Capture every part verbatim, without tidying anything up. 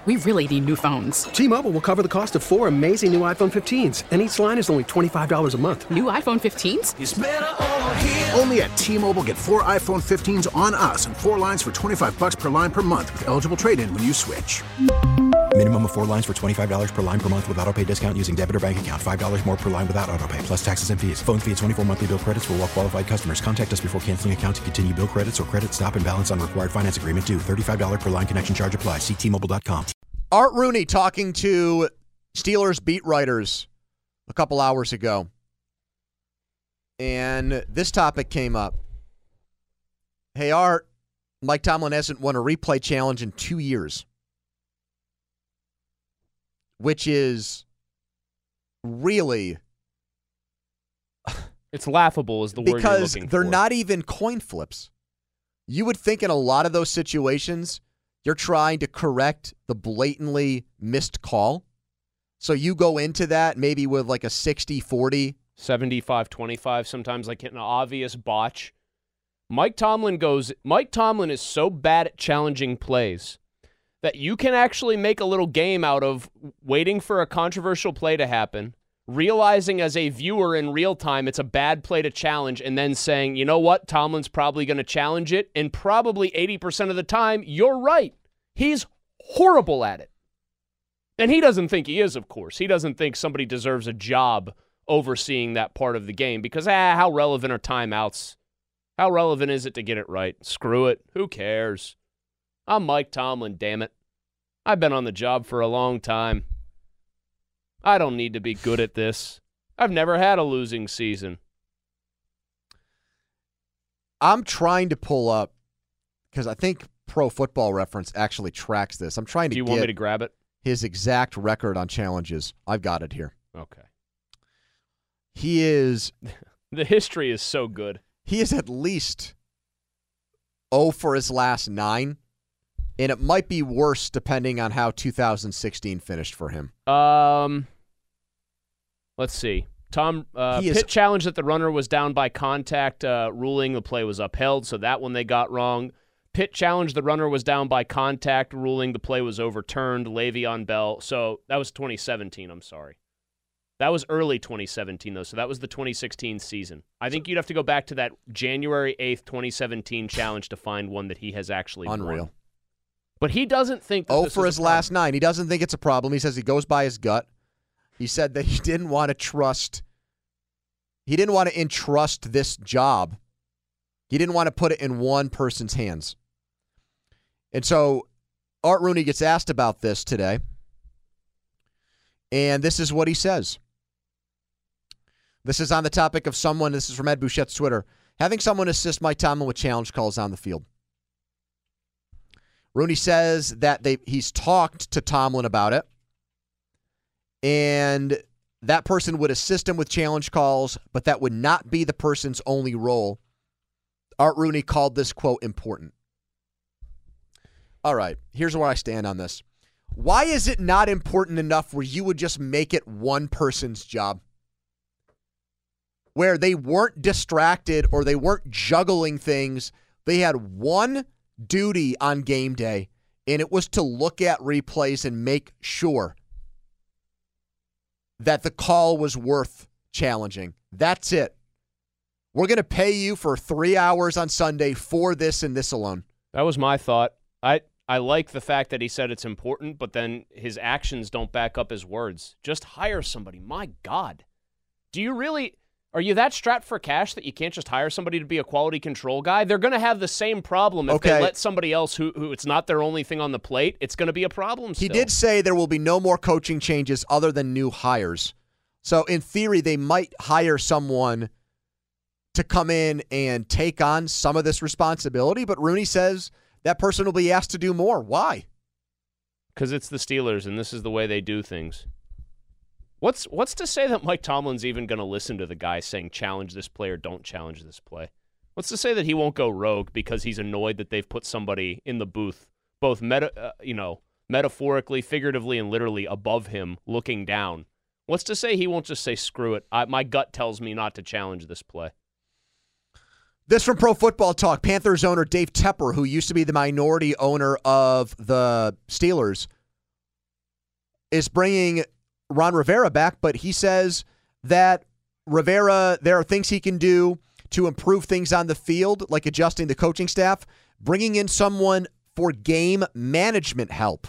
we really need new phones. T-Mobile will cover the cost of four amazing new iPhone fifteens, and each line is only twenty-five dollars a month. New iPhone fifteens? It's better over here. Only at T-Mobile, get four iPhone fifteens on us and four lines for twenty-five dollars per line per month with eligible trade-in when you switch. Minimum of four lines for twenty-five dollars per line per month with autopay discount using debit or bank account. five dollars more per line without autopay, plus taxes and fees. Phone fee at twenty-four monthly bill credits for well-qualified customers. Contact us before canceling account to continue bill credits or credit stop and balance on required finance agreement due. thirty-five dollars per line connection charge applies. See T Mobile dot com. Art Rooney talking to Steelers beat writers a couple hours ago. And this topic came up. Hey, Art, Mike Tomlin hasn't won a replay challenge in two years. Which is really... It's laughable is the word you're looking for. Because they're not even coin flips. You would think in a lot of those situations, you're trying to correct the blatantly missed call. So you go into that maybe with like a sixty forty. seventy-five twenty-five, sometimes like an obvious botch. Mike Tomlin goes, Mike Tomlin is so bad at challenging plays that you can actually make a little game out of waiting for a controversial play to happen, realizing as a viewer in real time it's a bad play to challenge, and then saying, you know what, Tomlin's probably going to challenge it, and probably eighty percent of the time, you're right. He's horrible at it. And he doesn't think he is, of course. He doesn't think somebody deserves a job overseeing that part of the game because, ah, how relevant are timeouts? How relevant is it to get it right? Screw it. Who cares? I'm Mike Tomlin, damn it. I've been on the job for a long time. I don't need to be good at this. I've never had a losing season. I'm trying to pull up, because I think Pro Football Reference actually tracks this. I'm trying to Do you get want me to grab it? His exact record on challenges. I've got it here. Okay. He is... The history is so good. He is at least oh for his last nine. And it might be worse depending on how two thousand sixteen finished for him. Um, let's see. Tom uh, He Pitt is- challenged that the runner was down by contact, uh, ruling the play was upheld, so that one they got wrong. Pitt challenged the runner was down by contact, ruling the play was overturned. Le'Veon Bell. So that was twenty seventeen, I'm sorry. That was early twenty seventeen, though, so that was the twenty sixteen season. I think you'd have to go back to that January eighth, twenty seventeen challenge to find one that he has actually Unreal. won. But he doesn't think that Oh this for is his a problem. last nine. He doesn't think it's a problem. He says he goes by his gut. He said that he didn't want to trust, he didn't want to entrust this job. He didn't want to put it in one person's hands. And so Art Rooney gets asked about this today. And this is what he says. This is on the topic of someone, this is from Ed Bouchette's Twitter, having someone assist Mike Tomlin with challenge calls on the field. Rooney says that they he's talked to Tomlin about it, and that person would assist him with challenge calls, but that would not be the person's only role. Art Rooney called this, quote, important. All right, here's where I stand on this. Why is it not important enough where you would just make it one person's job? Where they weren't distracted or they weren't juggling things. They had one duty on game day, and it was to look at replays and make sure that the call was worth challenging. That's it. We're going to pay you for three hours on Sunday for this and this alone. That was my thought. I, I like the fact that he said it's important, but then his actions don't back up his words. Just hire somebody. My God. Do you really... Are you that strapped for cash that you can't just hire somebody to be a quality control guy? They're going to have the same problem if Okay. they let somebody else who, who it's not their only thing on the plate. It's going to be a problem still. He did say there will be no more coaching changes other than new hires. So in theory, they might hire someone to come in and take on some of this responsibility, but Rooney says that person will be asked to do more. Why? Because it's the Steelers, and this is the way they do things. What's what's to say that Mike Tomlin's even going to listen to the guy saying challenge this play or don't challenge this play? What's to say that he won't go rogue because he's annoyed that they've put somebody in the booth, both meta, uh, you know, metaphorically, figuratively, and literally above him, looking down? What's to say he won't just say screw it? I, my gut tells me not to challenge this play. This from Pro Football Talk. Panthers owner Dave Tepper, who used to be the minority owner of the Steelers, is bringing Ron Rivera back, but he says that Rivera, there are things he can do to improve things on the field, like adjusting the coaching staff, bringing in someone for game management help,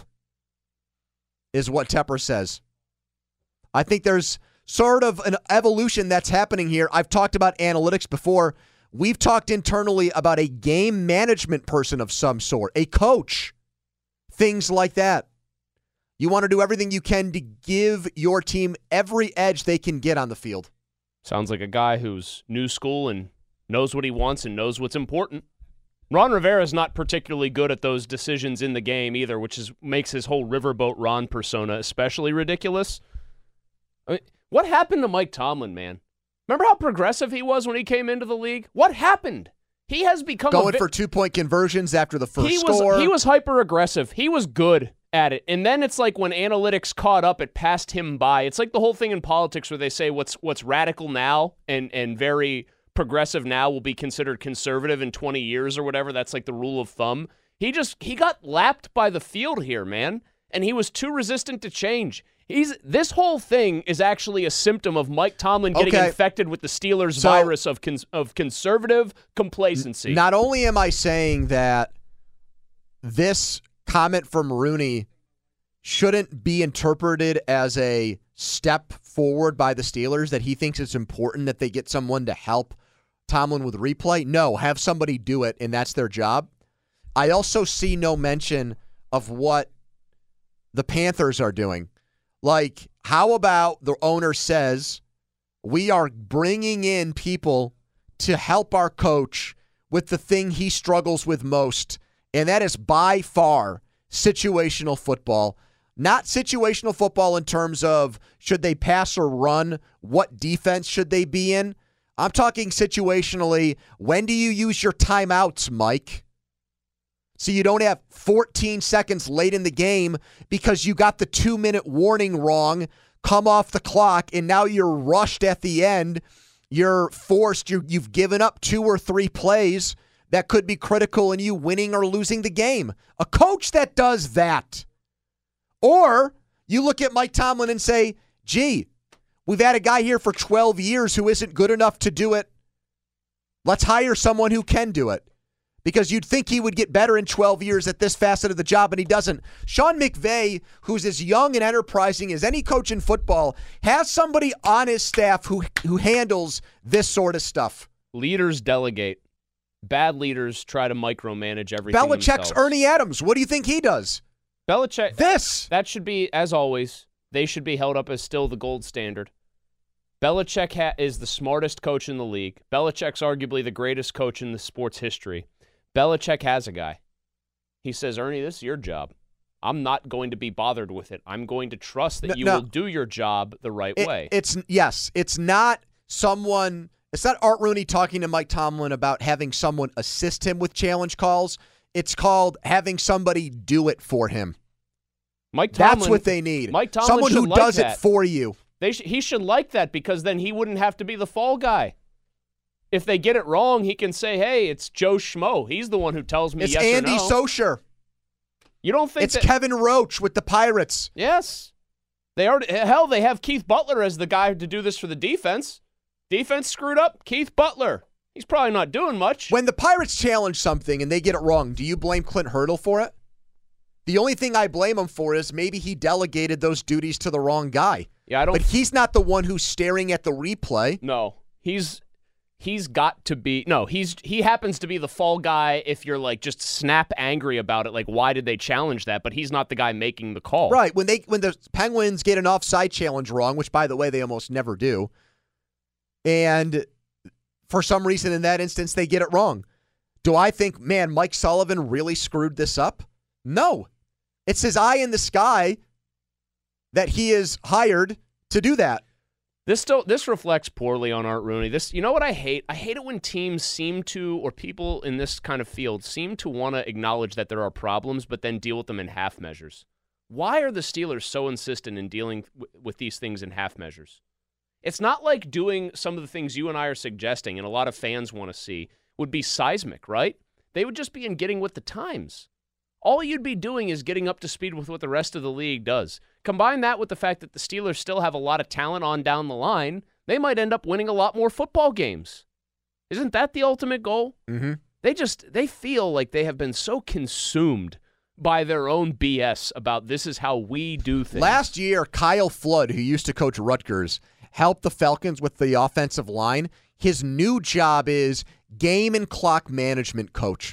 is what Tepper says. I think there's sort of an evolution that's happening here. I've talked about analytics before. We've talked internally about a game management person of some sort, a coach, things like that. You want to do everything you can to give your team every edge they can get on the field. Sounds like a guy who's new school and knows what he wants and knows what's important. Ron Rivera is not particularly good at those decisions in the game either, which is makes his whole Riverboat Ron persona especially ridiculous. I mean, what happened to Mike Tomlin, man? Remember how progressive he was when he came into the league? What happened? He has become going a vi- for two-point conversions after the first he was, score. He was hyper-aggressive. He was good at it. And then it's like when analytics caught up, it passed him by. It's like the whole thing in politics where they say what's what's radical now and, and very progressive now will be considered conservative in twenty years or whatever. That's like the rule of thumb. He just he got lapped by the field here, man. And he was too resistant to change. He's this whole thing is actually a symptom of Mike Tomlin getting Okay. infected with the Steelers So- virus of cons- of conservative complacency. Not only am I saying that this comment from Rooney shouldn't be interpreted as a step forward by the Steelers, that he thinks it's important that they get someone to help Tomlin with replay. No, have somebody do it, and that's their job. I also see no mention of what the Panthers are doing. Like, how about the owner says, we are bringing in people to help our coach with the thing he struggles with most, and that is by far situational football. Not situational football in terms of should they pass or run, what defense should they be in. I'm talking situationally, when do you use your timeouts, Mike? So you don't have fourteen seconds late in the game because you got the two-minute warning wrong, come off the clock, and now you're rushed at the end. You're forced. You're, you've given up two or three plays that could be critical in you winning or losing the game. A coach that does that. Or you look at Mike Tomlin and say, gee, we've had a guy here for twelve years who isn't good enough to do it. Let's hire someone who can do it. Because you'd think he would get better in twelve years at this facet of the job, and he doesn't. Sean McVay, who's as young and enterprising as any coach in football, has somebody on his staff who, who handles this sort of stuff. Leaders delegate. Bad leaders try to micromanage everything Belichick's themselves. Ernie Adams. What do you think he does? Belichick. This. That should be, as always, they should be held up as still the gold standard. Belichick ha- is the smartest coach in the league. Belichick's arguably the greatest coach in the sports history. Belichick has a guy. He says, Ernie, this is your job. I'm not going to be bothered with it. I'm going to trust that No, you no. will do your job the right It- way. It's yes. It's not someone. It's not Art Rooney talking to Mike Tomlin about having someone assist him with challenge calls. It's called having somebody do it for him. Mike Tomlin, That's what they need. Mike Tomlin someone should who like does that. it for you. They sh- he should like that because then he wouldn't have to be the fall guy. If they get it wrong, he can say, hey, it's Joe Schmo. He's the one who tells me It's yes Andy or no. Socher. You don't think It's that... Kevin Roach with the Pirates. Yes. They already, hell, they have Keith Butler as the guy to do this for the defense. Defense screwed up. Keith Butler. He's probably not doing much. When the Pirates challenge something and they get it wrong, do you blame Clint Hurdle for it? The only thing I blame him for is maybe he delegated those duties to the wrong guy. Yeah, I don't. But he's not the one who's staring at the replay. No, he's he's got to be. No, he's he happens to be the fall guy. If you're like just snap angry about it, like why did they challenge that? But he's not the guy making the call. Right. When they when the Penguins get an offside challenge wrong, which by the way they almost never do, and for some reason in that instance they get it wrong. Do I think, man, Mike Sullivan really screwed this up? No. It's his eye in the sky that he is hired to do that. This still this reflects poorly on Art Rooney. This, you know what I hate? I hate it when teams seem to, or people in this kind of field seem to want to acknowledge that there are problems, but then deal with them in half measures. Why are the Steelers so insistent in dealing w- with these things in half measures? It's not like doing some of the things you and I are suggesting, and a lot of fans want to see, would be seismic, right? They would just be in getting with the times. all you'd be doing is getting up to speed with what the rest of the league does. Combine that with the fact that the Steelers still have a lot of talent on down the line, they might end up winning a lot more football games. Isn't that the ultimate goal? Mm-hmm. They just, they feel like they have been so consumed by their own B S about this is how we do things. Last year, Kyle Flood, who used to coach Rutgers, helped the Falcons with the offensive line. His new job is game and clock management coach.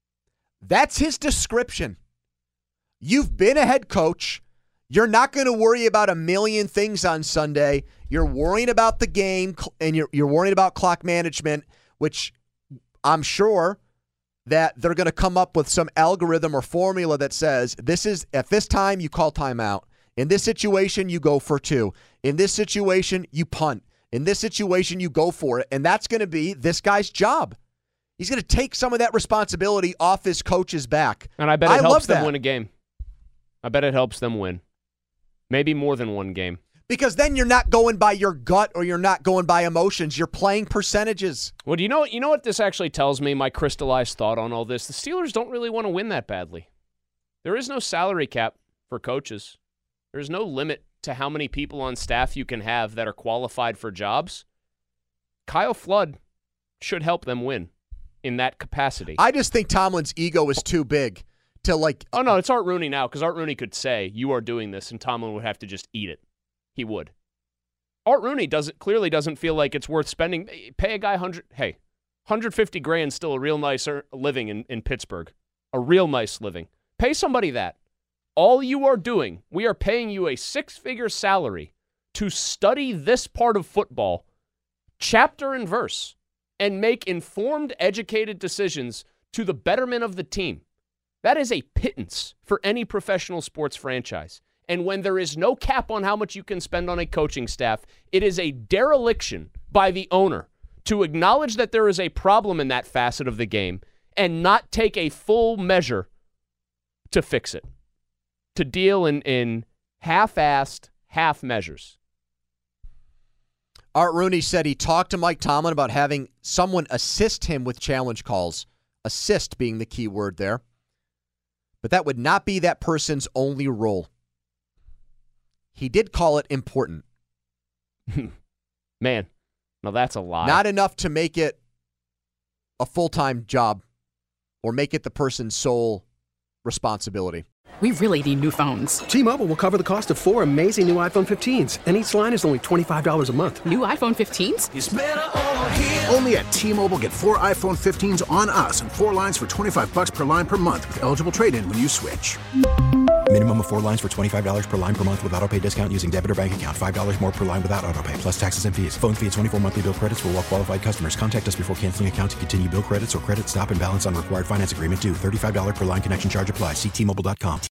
That's his description. You've been a head coach. You're not going to worry about a million things on Sunday. You're worrying about the game, and you're, you're worrying about clock management, which I'm sure that they're going to come up with some algorithm or formula that says, this is at this time you call timeout. In this situation, you go for two. In this situation, you punt. In this situation, you go for it. And that's going to be this guy's job. He's going to take some of that responsibility off his coach's back. And I bet it I helps them that. win a game. I bet it helps them win. Maybe more than one game. Because then you're not going by your gut or you're not going by emotions. You're playing percentages. Well, do you know, you know what this actually tells me, my crystallized thought on all this? The Steelers don't really want to win that badly. There is no salary cap for coaches. There's no limit to how many people on staff you can have that are qualified for jobs. Kyle Flood should help them win in that capacity. I just think Tomlin's ego is too big to like... Oh, no, it's Art Rooney now, because Art Rooney could say, you are doing this, and Tomlin would have to just eat it. He would. Art Rooney doesn't clearly doesn't feel like it's worth spending. Pay a guy one hundred, hey, one hundred fifty grand, still a real nice living in, in Pittsburgh. A real nice living. Pay somebody that. All you are doing, we are paying you a six-figure salary to study this part of football, chapter and verse, and make informed, educated decisions to the betterment of the team. That is a pittance for any professional sports franchise. And when there is no cap on how much you can spend on a coaching staff, it is a dereliction by the owner to acknowledge that there is a problem in that facet of the game and not take a full measure to fix it, to deal in, in half-assed half measures. Art Rooney said he talked to Mike Tomlin about having someone assist him with challenge calls, assist being the key word there. But that would not be that person's only role. He did call it important. Man, now that's a lie. Not enough to make it a full-time job or make it the person's sole responsibility. We really need new phones. T-Mobile will cover the cost of four amazing new iPhone fifteens, and each line is only twenty-five dollars a month. New iPhone fifteens? It's better over here. Only at T-Mobile, get four iPhone fifteens on us and four lines for twenty-five bucks per line per month with eligible trade-in when you switch. Minimum of four lines for twenty-five dollars per line per month with autopay discount using debit or bank account. five dollars more per line without autopay, plus taxes and fees. Phone fee at twenty-four monthly bill credits for well-qualified customers. Contact us before canceling account to continue bill credits or credit stop and balance on required finance agreement due. thirty-five dollars per line connection charge applies. See T Mobile dot com.